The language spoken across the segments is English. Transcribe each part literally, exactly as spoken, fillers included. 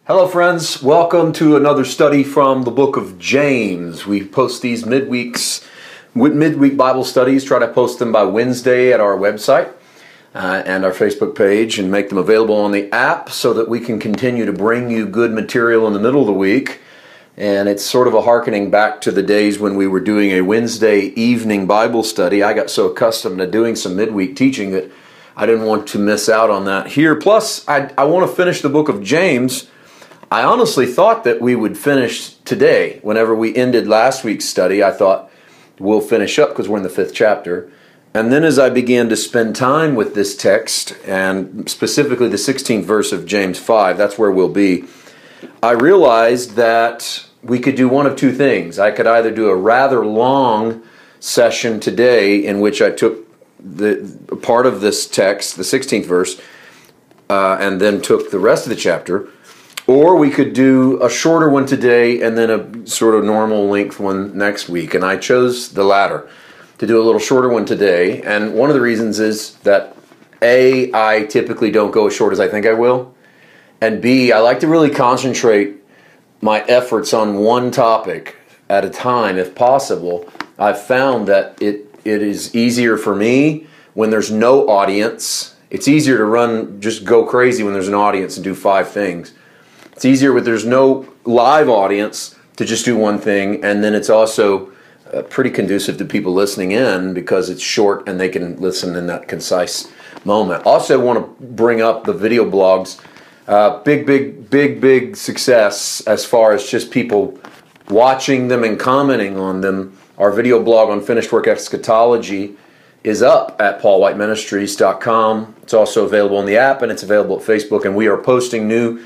Hello friends, welcome to another study from the book of James. We post these midweeks, midweek Bible studies, try to post them by Wednesday at our website uh, and our Facebook page and make them available on the app so that we can continue to bring you good material in the middle of the week. And it's sort of a hearkening back to the days when we were doing a Wednesday evening Bible study. I got so accustomed to doing some midweek teaching that I didn't want to miss out on that here. Plus, I, I want to finish the book of James. I honestly thought that we would finish today. Whenever we ended last week's study, I thought we'll finish up because we're in the fifth chapter. And then as I began to spend time with this text, and specifically the sixteenth verse of James five, that's where we'll be, I realized that we could do one of two things. I could either do a rather long session today in which I took the part of this text, the sixteenth verse, uh, and then took the rest of the chapter. Or we could do a shorter one today and then a sort of normal length one next week. And I chose the latter, to do a little shorter one today. And one of the reasons is that A, I typically don't go as short as I think I will. And B, I like to really concentrate my efforts on one topic at a time if possible. I've found that it it is easier for me when there's no audience. It's easier to run, just go crazy when there's an audience and do five things. It's easier when there's no live audience to just do one thing, and then it's also uh, pretty conducive to people listening in because it's short and they can listen in that concise moment. Also, I want to bring up the video blogs. Uh, big, big, big, big success as far as just people watching them and commenting on them. Our video blog on Finished Work Eschatology is up at paul white ministries dot com. It's also available on the app, and it's available at Facebook, and we are posting new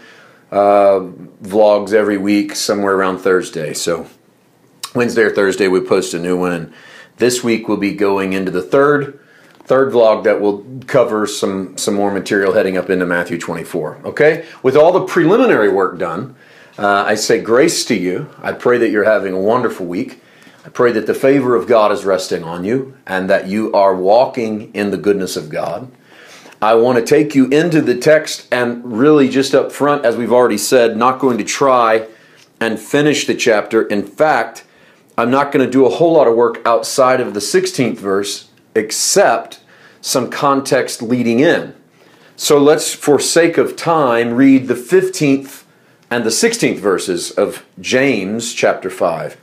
Uh, vlogs every week somewhere around Thursday. So Wednesday or Thursday we post a new one, and this week we'll be going into the third third vlog that will cover some some more material heading up into Matthew twenty-four. Okay, with all the preliminary work done, uh, I say grace to you. I pray that you're having a wonderful week. I pray that the favor of God is resting on you and that you are walking in the goodness of God. I want to take you into the text, and really just up front, as we've already said, not going to try and finish the chapter. In fact, I'm not going to do a whole lot of work outside of the sixteenth verse, except some context leading in. So let's, for sake of time, read the fifteenth and the sixteenth verses of James chapter five.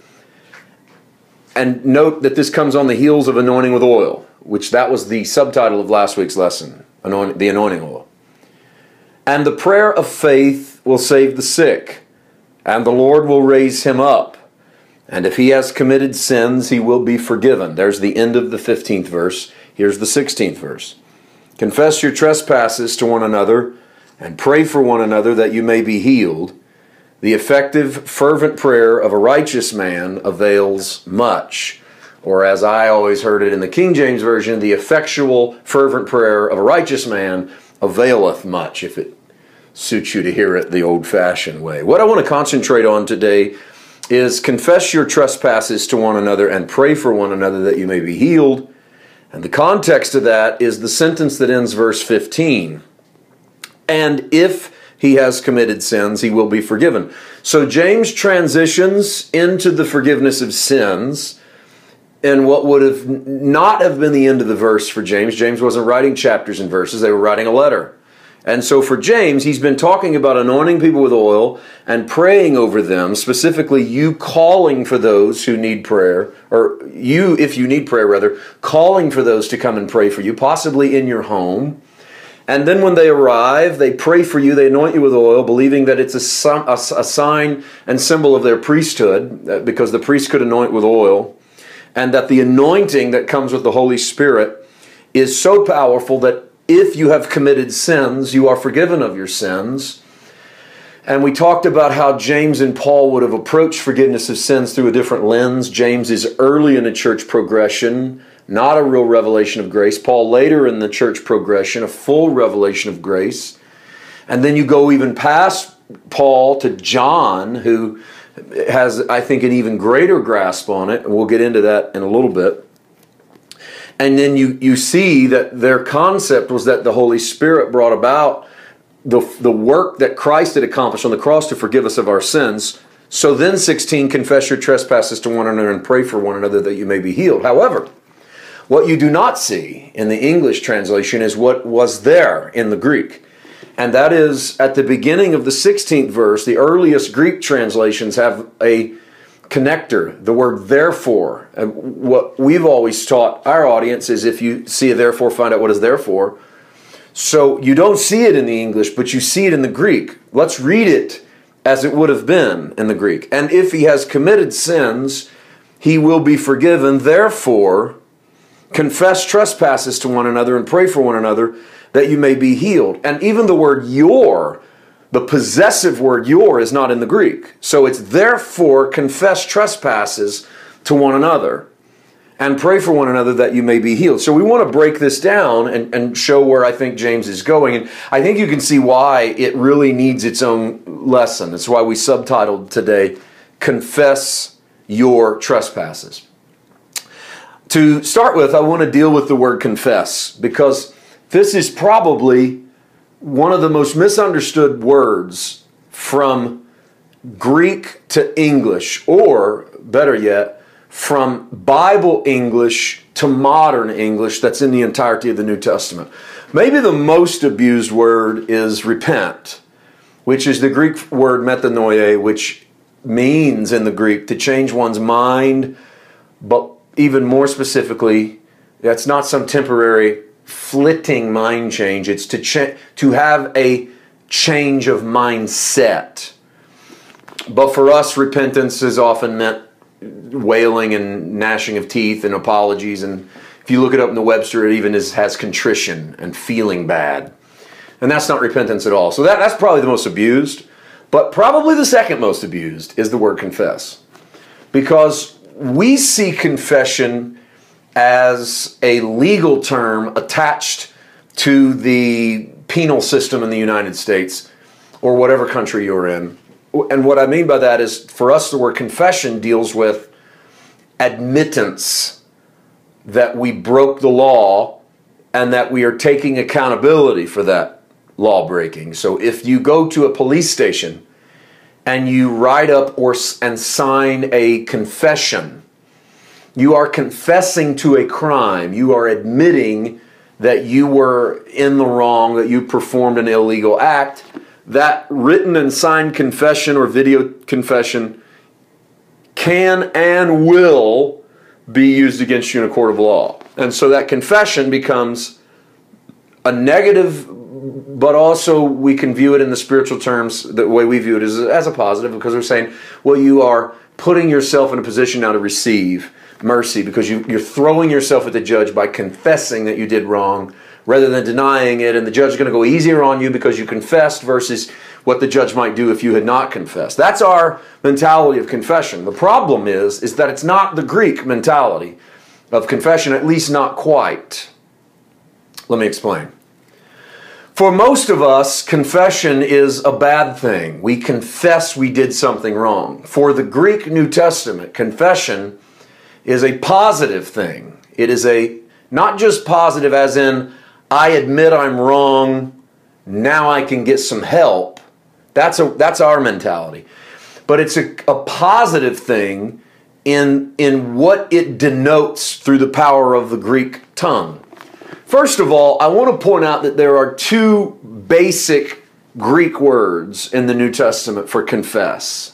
And note that this comes on the heels of anointing with oil, which that was the subtitle of last week's lesson. Anoint, the anointing oil. And the prayer of faith will save the sick, and the Lord will raise him up. And if he has committed sins, he will be forgiven. There's the end of the fifteenth verse. Here's the sixteenth verse. Confess your trespasses to one another, and pray for one another that you may be healed. The effective, fervent prayer of a righteous man avails much. Or as I always heard it in the King James Version, the effectual, fervent prayer of a righteous man availeth much, if it suits you to hear it the old-fashioned way. What I want to concentrate on today is confess your trespasses to one another and pray for one another that you may be healed. And the context of that is the sentence that ends verse fifteen. And if he has committed sins, he will be forgiven. So James transitions into the forgiveness of sins. And what would have not have been the end of the verse for James. James wasn't writing chapters and verses. They were writing a letter. And so for James, he's been talking about anointing people with oil and praying over them, specifically you calling for those who need prayer, or you, if you need prayer rather, calling for those to come and pray for you, possibly in your home. And then when they arrive, they pray for you, they anoint you with oil, believing that it's a, a, a sign and symbol of their priesthood, because the priest could anoint with oil. And that the anointing that comes with the Holy Spirit is so powerful that if you have committed sins, you are forgiven of your sins. And we talked about how James and Paul would have approached forgiveness of sins through a different lens. James is early in the church progression, not a real revelation of grace. Paul later in the church progression, a full revelation of grace. And then you go even past Paul to John, who has, I think, an even greater grasp on it, and we'll get into that in a little bit. And then you, you see that their concept was that the Holy Spirit brought about the, the work that Christ had accomplished on the cross to forgive us of our sins. So then, sixteen, confess your trespasses to one another and pray for one another that you may be healed. However, what you do not see in the English translation is what was there in the Greek. And that is, at the beginning of the sixteenth verse, the earliest Greek translations have a connector, the word therefore. And what we've always taught our audience is if you see a therefore, find out what is therefore. So you don't see it in the English, but you see it in the Greek. Let's read it as it would have been in the Greek. And if he has committed sins, he will be forgiven. Therefore, confess trespasses to one another and pray for one another that you may be healed. And even the word your, the possessive word your, is not in the Greek. So it's therefore confess trespasses to one another and pray for one another that you may be healed. So we want to break this down and, and show where I think James is going. And I think you can see why it really needs its own lesson. That's why we subtitled today, Confess Your Trespasses. To start with, I want to deal with the word confess, because this is probably one of the most misunderstood words from Greek to English, or better yet, from Bible English to modern English that's in the entirety of the New Testament. Maybe the most abused word is repent, which is the Greek word metanoia, which means in the Greek to change one's mind, but even more specifically, that's not some temporary flitting mind change. It's to cha- to have a change of mindset. But for us, repentance is often meant wailing and gnashing of teeth and apologies. And if you look it up in the Webster, it even is, has contrition and feeling bad. And that's not repentance at all. So that, that's probably the most abused. But probably the second most abused is the word confess. Because we see confession as a legal term attached to the penal system in the United States or whatever country you're in. And what I mean by that is, for us, the word confession deals with admittance that we broke the law and that we are taking accountability for that law breaking. So if you go to a police station and you write up or and sign a confession, you are confessing to a crime. You are admitting that you were in the wrong, that you performed an illegal act. That written and signed confession or video confession can and will be used against you in a court of law. And so that confession becomes a negative, but also we can view it in the spiritual terms, the way we view it is as a positive, because we're saying, well, you are putting yourself in a position now to receive mercy because you, you're throwing yourself at the judge by confessing that you did wrong, rather than denying it, and the judge is going to go easier on you because you confessed versus what the judge might do if you had not confessed. That's our mentality of confession. The problem is, is that it's not the Greek mentality of confession, at least not quite. Let me explain. For most of us, confession is a bad thing. We confess we did something wrong. For the Greek New Testament, confession is a positive thing. It is a not just positive as in, I admit I'm wrong, now I can get some help. That's a that's our mentality. But it's a, a positive thing in, in what it denotes through the power of the Greek tongue. First of all, I want to point out that there are two basic Greek words in the New Testament for confess.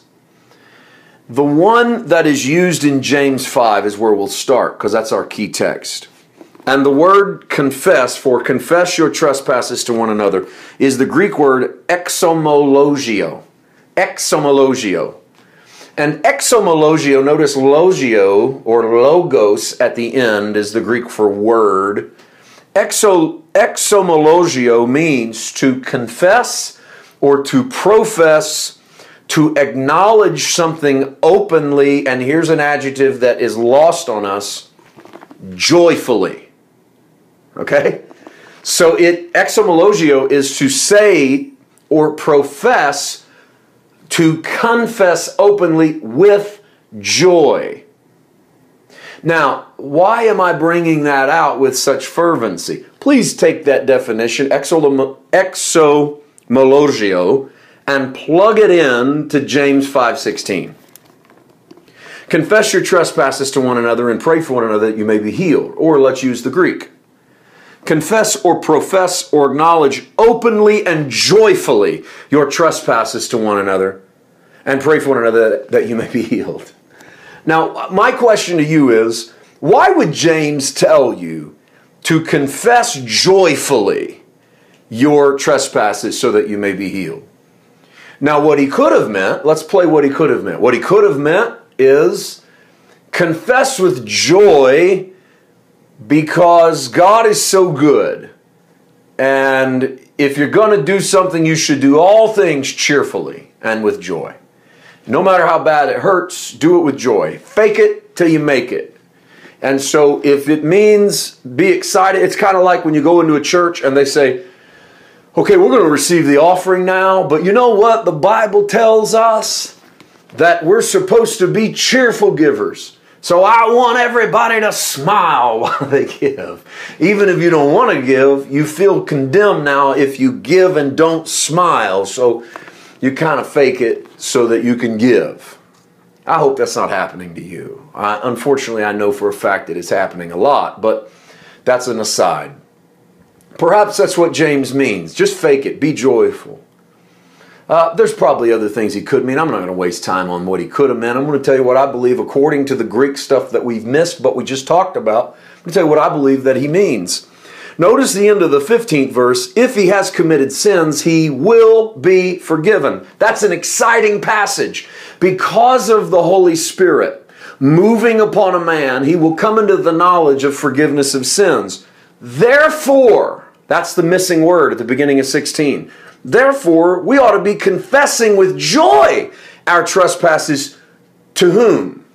The one that is used in James five is where we'll start, because that's our key text. And the word confess, for confess your trespasses to one another, is the Greek word exomologio. Exomologio. And exomologio, notice logio, or logos at the end, is the Greek for word. Exo, exomologio means to confess or to profess, to acknowledge something openly, and here's an adjective that is lost on us, joyfully. Okay? So it exomologio is to say or profess, to confess openly with joy. Now, why am I bringing that out with such fervency? Please take that definition, exo, exomologio, and plug it in to James five sixteen. Confess your trespasses to one another and pray for one another that you may be healed. Or let's use the Greek. Confess or profess or acknowledge openly and joyfully your trespasses to one another and pray for one another that, that you may be healed. Now, my question to you is, why would James tell you to confess joyfully your trespasses so that you may be healed? Now, what he could have meant, let's play what he could have meant. What he could have meant is confess with joy because God is so good. And if you're going to do something, you should do all things cheerfully and with joy. No matter how bad it hurts, do it with joy. Fake it till you make it. And so if it means be excited, it's kind of like when you go into a church and they say, okay, we're going to receive the offering now, but you know what? The Bible tells us that we're supposed to be cheerful givers. So I want everybody to smile while they give. Even if you don't want to give, you feel condemned now if you give and don't smile. So you kind of fake it so that you can give. I hope that's not happening to you. I, unfortunately, I know for a fact that it's happening a lot, but that's an aside. Perhaps that's what James means. Just fake it. Be joyful. Uh, there's probably other things he could mean. I'm not going to waste time on what he could have meant. I'm going to tell you what I believe according to the Greek stuff that we've missed, but we just talked about. I'm going to tell you what I believe that he means. Notice the end of the fifteenth verse. If he has committed sins, he will be forgiven. That's an exciting passage. Because of the Holy Spirit moving upon a man, he will come into the knowledge of forgiveness of sins. Therefore, that's the missing word at the beginning of sixteen. Therefore, we ought to be confessing with joy our trespasses to whom?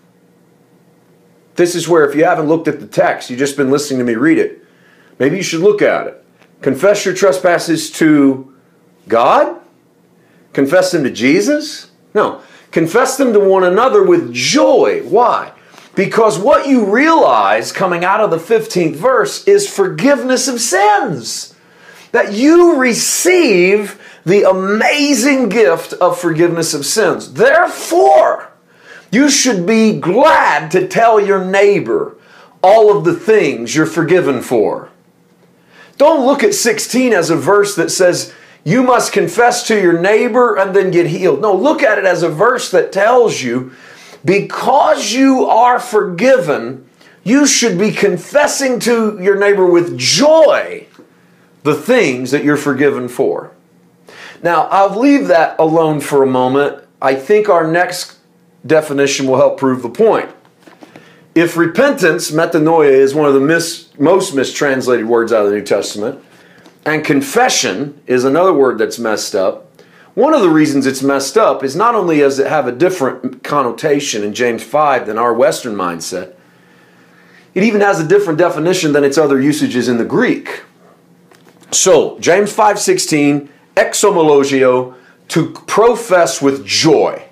This is where, if you haven't looked at the text, you've just been listening to me read it, maybe you should look at it. Confess your trespasses to God? Confess them to Jesus? No. Confess them to one another with joy. Why? Because what you realize coming out of the fifteenth verse is forgiveness of sins. That you receive the amazing gift of forgiveness of sins. Therefore, you should be glad to tell your neighbor all of the things you're forgiven for. Don't look at sixteen as a verse that says you must confess to your neighbor and then get healed. No, look at it as a verse that tells you because you are forgiven, you should be confessing to your neighbor with joy the things that you're forgiven for. Now, I'll leave that alone for a moment. I think our next definition will help prove the point. If repentance, metanoia, is one of the mis- most mistranslated words out of the New Testament, and confession is another word that's messed up, one of the reasons it's messed up is not only does it have a different connotation in James five than our Western mindset, it even has a different definition than its other usages in the Greek. So, James five sixteen, exomologio, to profess with joy.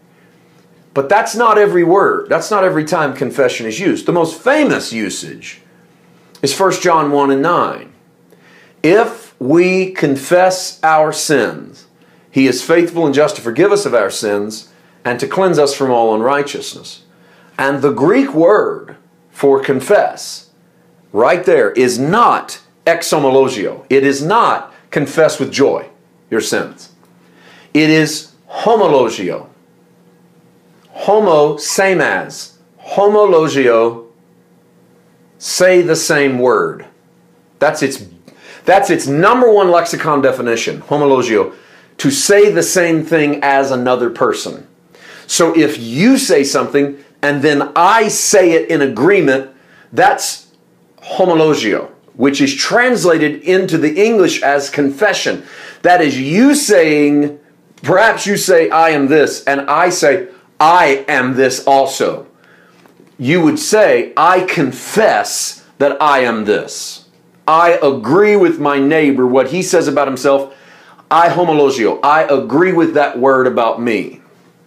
But that's not every word. That's not every time confession is used. The most famous usage is First John one and nine. If we confess our sins, he is faithful and just to forgive us of our sins and to cleanse us from all unrighteousness. And the Greek word for confess, right there, is not exomologio. It is not confess with joy your sins. It is homologio. Homo, same as. Homologio, say the same word. That's its, that's its number one lexicon definition, homologio, to say the same thing as another person. So if you say something and then I say it in agreement, that's homologio, which is translated into the English as confession. That is you saying, perhaps you say, I am this, and I say, I am this also. You would say, I confess that I am this. I agree with my neighbor, what he says about himself. I homologio. I agree with that word about me.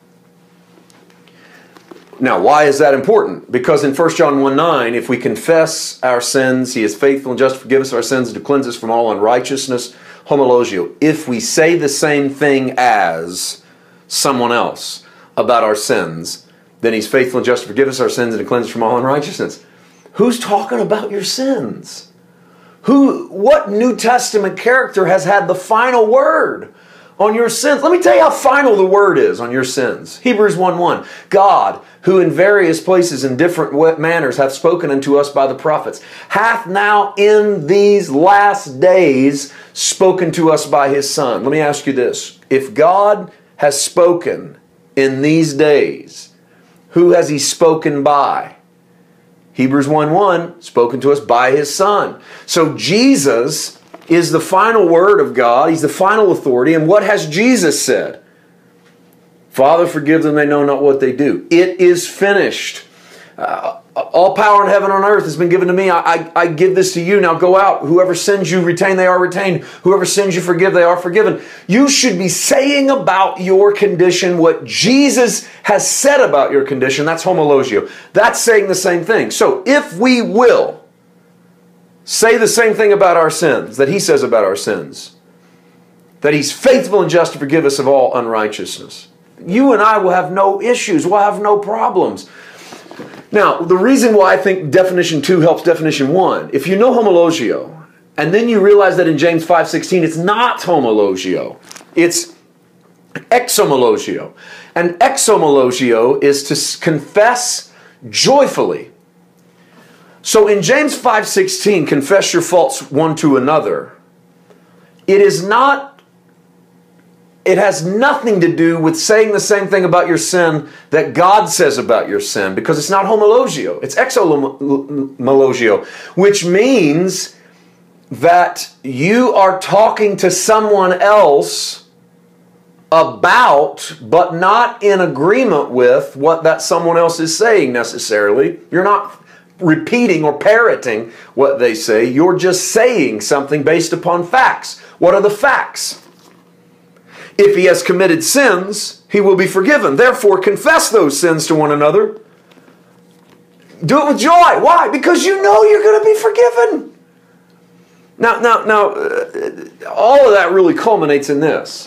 Now, why is that important? Because in First John one nine, if we confess our sins, he is faithful and just to forgive us our sins and to cleanse us from all unrighteousness. Homologio. If we say the same thing as someone else about our sins, then He's faithful and just to forgive us our sins and to cleanse us from all unrighteousness. Who's talking about your sins? Who? What New Testament character has had the final word on your sins? Let me tell you how final the word is on your sins. Hebrews one one. God, who in various places in different manners hath spoken unto us by the prophets, hath now in these last days spoken to us by His Son. Let me ask you this. If God has spoken in these days, who has He spoken by? Hebrews one one, spoken to us by His Son. So Jesus is the final word of God. He's the final authority. And what has Jesus said? Father, forgive them, they know not what they do. It is finished. Uh, all power in heaven and on earth has been given to me. I, I, I give this to you. Now go out. Whoever sins you retain, they are retained. Whoever sins you forgive, they are forgiven. You should be saying about your condition what Jesus has said about your condition. That's homologio. That's saying the same thing. So if we will say the same thing about our sins that He says about our sins, that He's faithful and just to forgive us of all unrighteousness, you and I will have no issues. We'll have no problems. Now, the reason why I think definition two helps definition one, if you know homologio, and then you realize that in James five sixteen it's not homologio, it's exhomologio. And exhomologio is to confess joyfully. So in James five sixteen, confess your faults one to another, it is not It has nothing to do with saying the same thing about your sin that God says about your sin, because it's not homologio. It's exhomologio, which means that you are talking to someone else about, but not in agreement with, what that someone else is saying necessarily. You're not repeating or parroting what they say. You're just saying something based upon facts. What are the facts? If he has committed sins, he will be forgiven. Therefore, confess those sins to one another. Do it with joy. Why? Because you know you're going to be forgiven. Now, now, now, uh, all of that really culminates in this.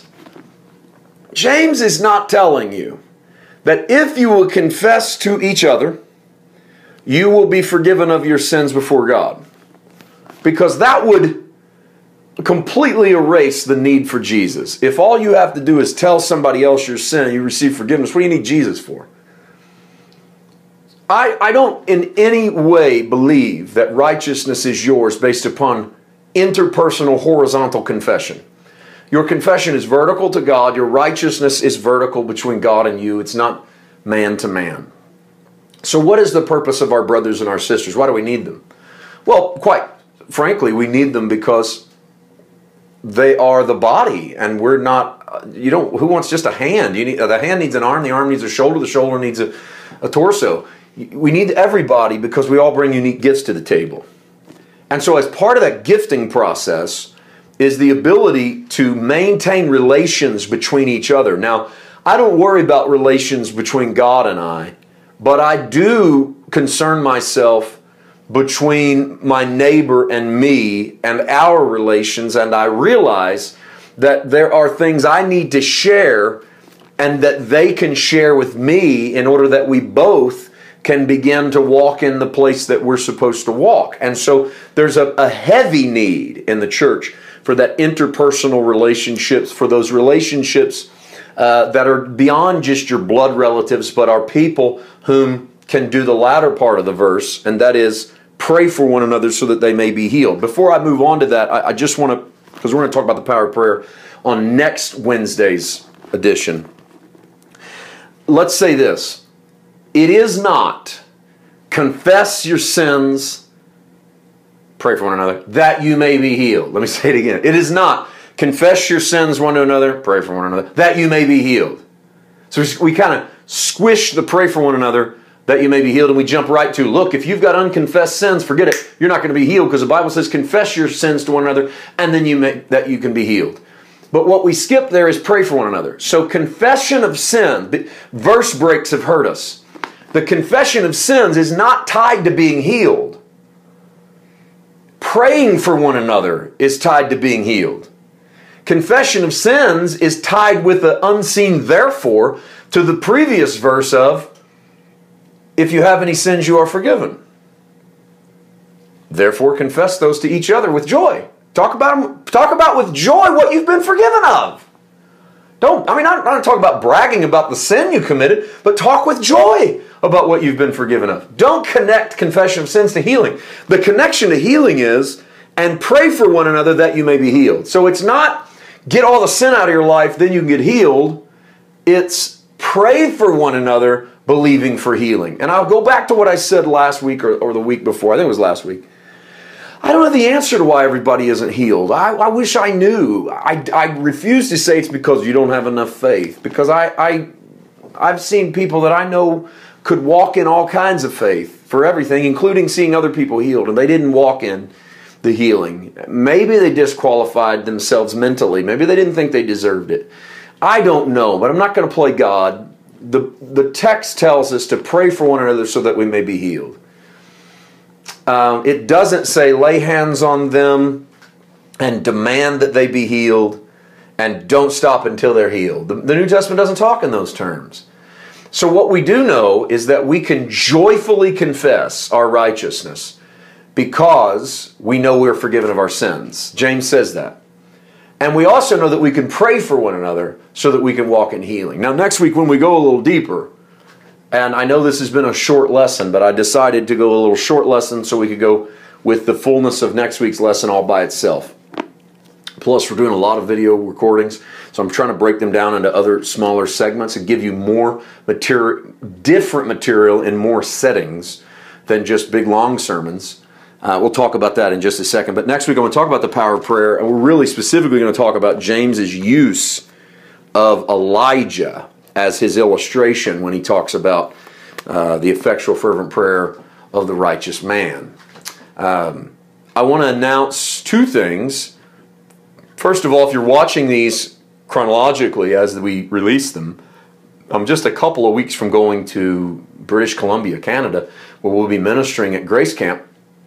James is not telling you that if you will confess to each other, you will be forgiven of your sins before God. Because that would completely erase the need for Jesus. If all you have to do is tell somebody else your sin and you receive forgiveness, what do you need Jesus for? I, I don't in any way believe that righteousness is yours based upon interpersonal horizontal confession. Your confession is vertical to God. Your righteousness is vertical between God and you. It's not man to man. So what is the purpose of our brothers and our sisters? Why do we need them? Well, quite frankly, we need them because they are the body, and we're not, you don't, who wants just a hand? You need, the hand needs an arm, the arm needs a shoulder, the shoulder needs a, a torso. We need everybody because we all bring unique gifts to the table. And so as part of that gifting process is the ability to maintain relations between each other. Now, I don't worry about relations between God and I, but I do concern myself between my neighbor and me and our relations, and I realize that there are things I need to share and that they can share with me in order that we both can begin to walk in the place that we're supposed to walk. And so there's a, a heavy need in the church for that interpersonal relationships, for those relationships uh, that are beyond just your blood relatives, but are people whom can do the latter part of the verse, and that is pray for one another so that they may be healed. Before I move on to that, I, I just want to, because we're going to talk about the power of prayer on next Wednesday's edition. Let's say this. It is not confess your sins, pray for one another, that you may be healed. Let me say it again. It is not confess your sins one to another, pray for one another, that you may be healed. So we kind of squish the pray for one another, that you may be healed, and we jump right to, look, if you've got unconfessed sins, forget it. You're not going to be healed because the Bible says confess your sins to one another, and then you may, that you can be healed. But what we skip there is pray for one another. So confession of sin, verse breaks have hurt us. The confession of sins is not tied to being healed. Praying for one another is tied to being healed. confession of sins is tied with the unseen therefore to the previous verse of, if you have any sins, you are forgiven. Therefore, confess those to each other with joy. Talk about, talk about with joy what you've been forgiven of. Don't, I mean, I'm not talking about bragging about the sin you committed, but talk with joy about what you've been forgiven of. Don't connect confession of sins to healing. The connection to healing is, and pray for one another that you may be healed. So it's not get all the sin out of your life, then you can get healed. It's pray for one another, believing for healing. And I'll go back to what I said last week or, or the week before. I think it was last week. I don't know the answer to why everybody isn't healed. I, I wish I knew. I, I refuse to say it's because you don't have enough faith. Because I, I, I've seen people that I know could walk in all kinds of faith for everything, including seeing other people healed, and they didn't walk in the healing. Maybe they disqualified themselves mentally. Maybe they didn't think they deserved it. I don't know, but I'm not going to play God. The, the text tells us to pray for one another so that we may be healed. Um, it doesn't say lay hands on them and demand that they be healed and don't stop until they're healed. The, the New Testament doesn't talk in those terms. So what we do know is that we can joyfully confess our righteousness because we know we're forgiven of our sins. James says that. And we also know that we can pray for one another so that we can walk in healing. Now next week when we go a little deeper, and I know this has been a short lesson, but I decided to go a little short lesson so we could go with the fullness of next week's lesson all by itself. Plus, we're doing a lot of video recordings, so I'm trying to break them down into other smaller segments and give you more material, different material in more settings than just big, long sermons. Uh, we'll talk about that in just a second. But next week, I'm going to talk about the power of prayer, and we're really specifically going to talk about James's use of Elijah as his illustration when he talks about uh, the effectual fervent prayer of the righteous man. Um, I want to announce two things. First of all, if you're watching these chronologically as we release them, I'm just a couple of weeks from going to British Columbia, Canada, where we'll be ministering at Grace Camp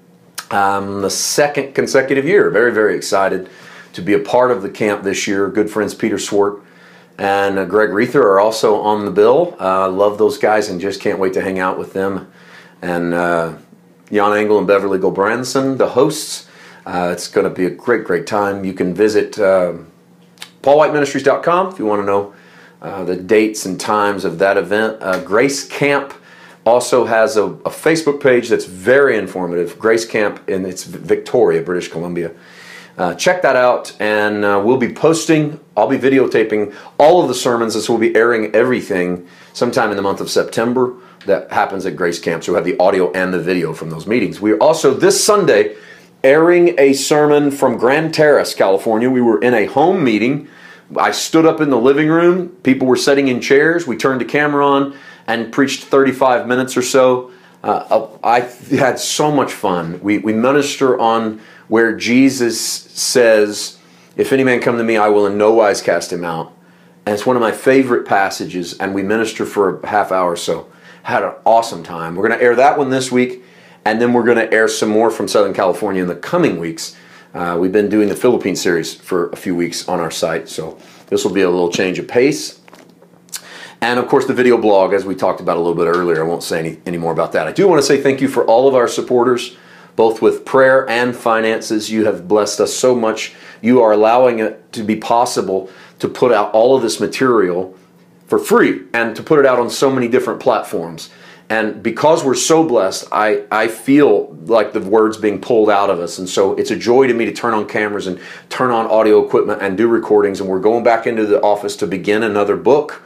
um, the second consecutive year. Very, very excited to be a part of the camp this year. Good friends Peter Swart and uh, Greg Reether are also on the bill. I uh, love those guys and just can't wait to hang out with them. And uh, Jan Engel and Beverly Gulbranson, the hosts. Uh, it's going to be a great, great time. You can visit uh, paul white ministries dot com if you want to know uh, the dates and times of that event. Uh, Grace Camp also has a, a Facebook page that's very informative. Grace Camp, and it's Victoria, British Columbia. Uh, check that out, and uh, we'll be posting, I'll be videotaping all of the sermons, and so we'll be airing everything sometime in the month of September. That happens at Grace Camp, so we'll have the audio and the video from those meetings. We're also, this Sunday, airing a sermon from Grand Terrace, California. We were in a home meeting. I stood up in the living room. People were sitting in chairs. We turned the camera on and preached thirty-five minutes or so. Uh, I had so much fun. We, we minister on where Jesus says, if any man come to me, I will in no wise cast him out. And it's one of my favorite passages, and we minister for a half hour or so. Had an awesome time. We're going to air that one this week, and then we're going to air some more from Southern California in the coming weeks. Uh, we've been doing the Philippine series for a few weeks on our site, so this will be a little change of pace. And of course the video blog, as we talked about a little bit earlier. I won't say any, any more about that. I do want to say thank you for all of our supporters, both with prayer and finances. You have blessed us so much. You are allowing it to be possible to put out all of this material for free and to put it out on so many different platforms. And because we're so blessed, I, I feel like the word's being pulled out of us. And so it's a joy to me to turn on cameras and turn on audio equipment and do recordings. And we're going back into the office to begin another book.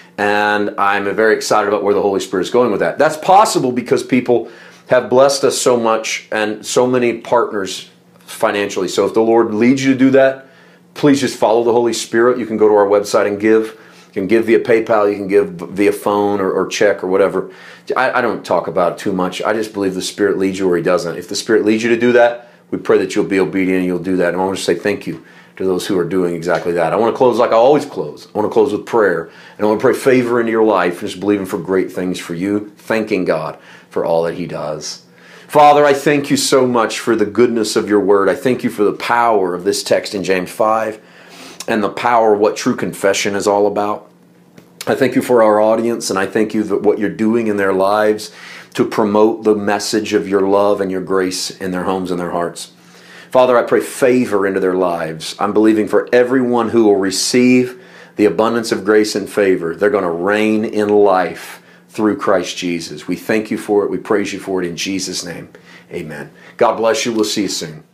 And I'm very excited about where the Holy Spirit is going with that. That's possible because people have blessed us so much and so many partners financially. So if the Lord leads you to do that, please just follow the Holy Spirit. You can go to our website and give. You can give via PayPal, you can give via phone or, or check or whatever. I, I don't talk about it too much. I just believe the Spirit leads you or He doesn't. If the Spirit leads you to do that, we pray that you'll be obedient and you'll do that. And I want to say thank you to those who are doing exactly that. I want to close like I always close. I want to close with prayer. And I want to pray favor into your life, just believing for great things for you, thanking God for all that He does. Father, I thank you so much for the goodness of your word. I thank you for the power of this text in James five. and the power of what true confession is all about. I thank you for our audience, and I thank you for what you're doing in their lives to promote the message of your love and your grace in their homes and their hearts. Father, I pray favor into their lives. I'm believing for everyone who will receive the abundance of grace and favor, they're going to reign in life through Christ Jesus. We thank you for it. We praise you for it in Jesus' name. Amen. God bless you. We'll see you soon.